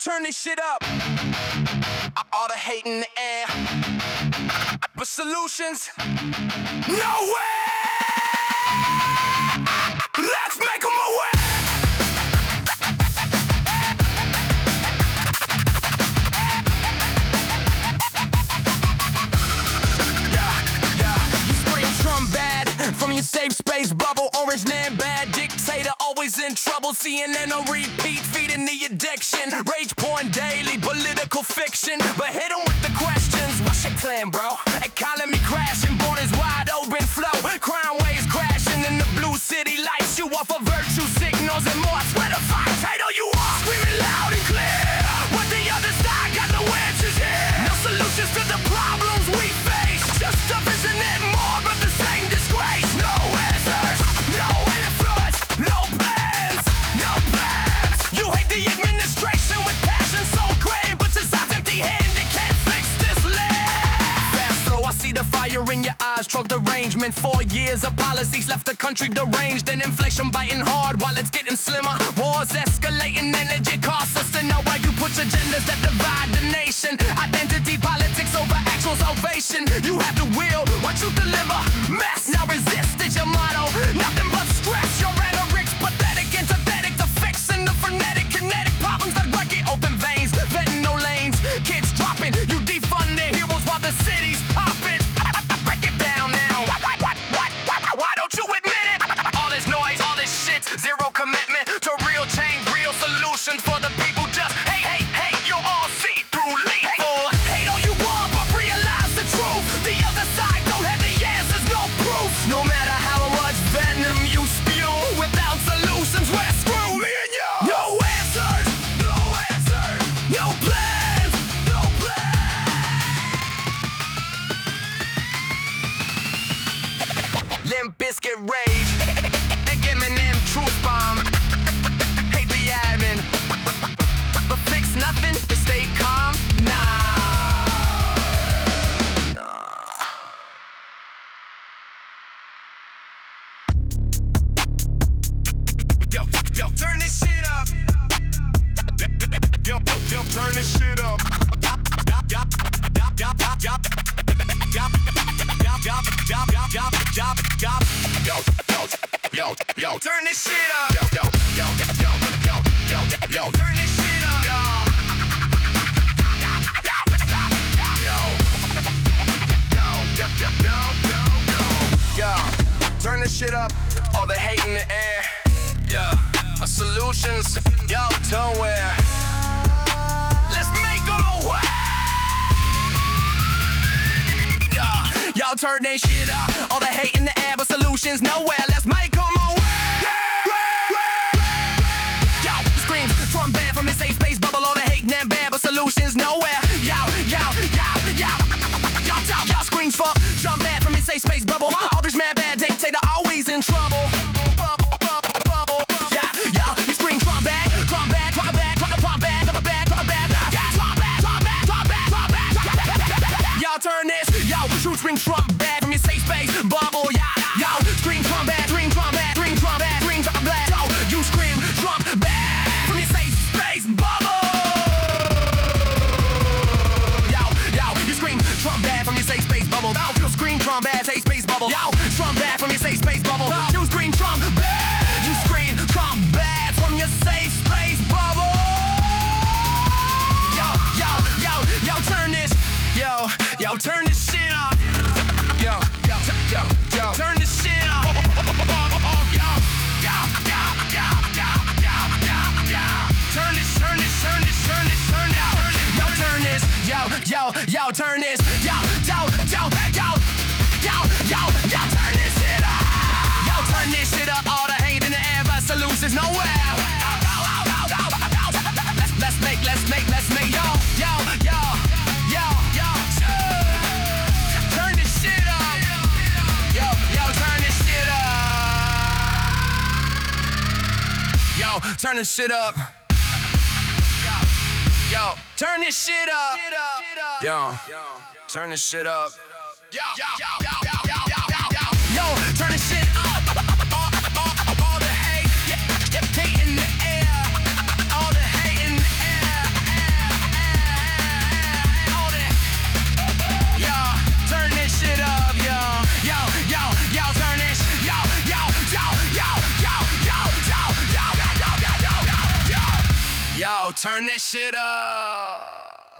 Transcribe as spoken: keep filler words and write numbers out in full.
turn this shit up. All the hate in the air, but solutions, nowhere. Let's make them aware. From your safe space bubble, orange man bad dictator, always in trouble. C N N on repeat, feeding the addiction. Rage porn daily, political fiction. But hit 'em with the questions. What's your plan, bro? Economy crashing, borders wide open flow. Crime waves crashing in the blue city lights. You off of virtue signals and more. I swear to fight, title you are screaming loud and clear. What the other side got no answers here. No solutions to the problems we face. Just stuff isn't it more but the same disgrace. No answers, no influence, no plans, no plans. You hate the administration with passion so great, but your side's empty-handed, can't fix this land. Fast flow, I see the fire in your eyes, drug derangement. Four years of policies left the country deranged, and inflation biting hard while it's getting slimmer. Wars escalating, energy costs us to know why you put agendas that divide the nation. Identity politics over actual salvation. You have the will, what you deliver, mess. Now resist is your motto, nothing but stress. Your rhetoric's pathetic, antithetic to fixing the frenetic, kinetic problems that wreck it. Open veins, vetting no lanes, kids dropping. You defund their heroes while the city's popping. Break it down now. Why, why, why, why, why, why don't you admit it? All this noise, all this shit, zero commitment to real change, real solutions for the people. Just hey, hey, hey, you'll all see through lethal. Hate all you want, but realize the truth. The other side don't have the answers, no proof. No matter how much venom you spew, without solutions, we're screwed. Me and you. No answers, no answers, no plans, no plans. Limp Bizkit rage, Eminem truth bomb. Hate the admin, but fix nothing to stay calm. Nah. Yo, yo, turn this shit up. Yo, yo, turn this shit up. Yo, yo, yo, turn this shit up. Yo, yo, yo, yo, yo, yo, yo, turn this shit up. Yo, yo, yo, turn this shit up. All the hate in the air. Yeah, solutions, yo, nowhere. Let's make them aware. Yeah, y'all turn that shit up. All the hate in the air, but solutions nowhere. Let's make them aware. Yo, screams from bad from his safe space bubble. All the hate and bad, but solutions nowhere. Yo, yo, yo, yo, yo, yo, yo, screams from from bad from his safe space bubble. All this mad bad dictator always in trouble. Turn this, yo, shoot, scream, Trump bad from your safe space bubble, yeah, yo, scream, Trump bad, scream, Trump bad, scream, Trump bad, scream, Trump bad, yo, you scream, Trump bad from your safe space bubble, yo, yo, you scream, Trump bad from your safe space bubble, yo, you scream, Trump bad, safe space bubble, yo, Trump bad from your safe space bubble, you scream, Trump bad, you scream, Trump bad from your safe space bubble, yo, yo, yo, yo, turn this. Yo, yo, turn this shit up. Yo, yo, yo, yo, turn this shit up. Yo, yo, yo, yo, yo, yo, yo, yo. Turn this, turn this, turn this, turn this, turn this. Yo, turn this. Yo, yo, yo, turn this. Yo, yo, yo, yo, yo, yo, yo, turn this shit up. Yo, turn this shit up. All the hate in the air, but solutions nowhere. Let's, let's make, let's make, let's make. Yo, yo, yo. Yo, yo, turn this shit up. Yo, yo, turn this shit up. Yo, turn this shit up. Yo, turn this shit up. Yo, turn this shit up. Yo, yo, yo, yo, yo, yo, yo, yo, turn this shit up. All, all, all the hate, yeah, yeah, hate in the air. All the hate in the air. turn that shit up.